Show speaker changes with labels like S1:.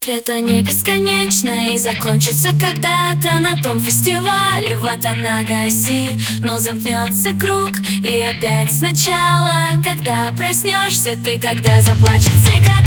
S1: Это не бесконечно и закончится когда-то на том фестивале в Ватанагаси. Но замкнется круг и опять сначала, когда проснешься ты, когда заплачет цикада.